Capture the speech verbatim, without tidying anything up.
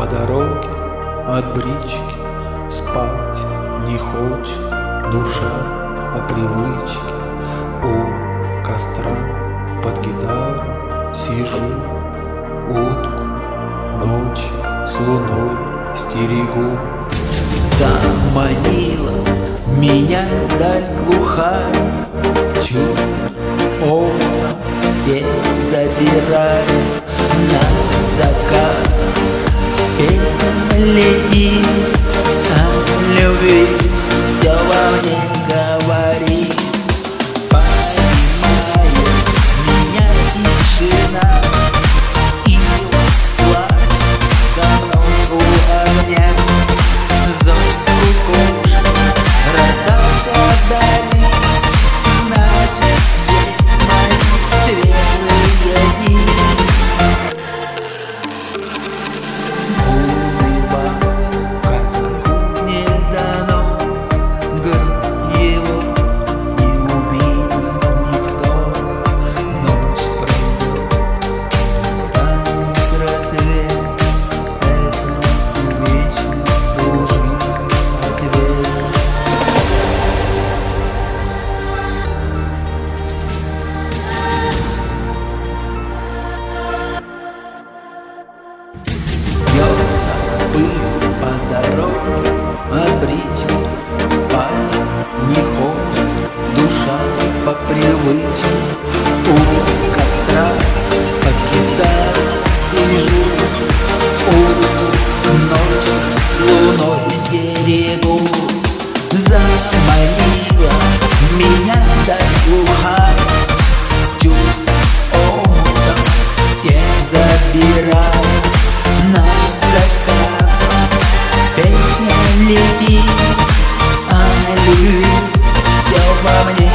по дороге от брички, спать не хочет душа по привычке. У костра под гитару сижу, утку ночь с луной стерегу. Заманила меня даль глухая, чувств опытом все забирая. Над закатом песня летит, о любви все во мне говорит. Поймает меня тишина и плачет со мной у огня. Зов кукушки раздался вдали, значит, есть мои светлые дни. Унывать казаку не дано, грусть его не увидит никто. Ночь пройдет, настанет рассвет, это вечный у жизни ответ. Бьется пыль по дороге от брички, спать не хочет душа по привычке. У костра под гитарой сижу, утку ночь с луной стерегу. Заманила меня даль глухая, чувств омутом все забирая. Над закатом песня летит, о любви все во мне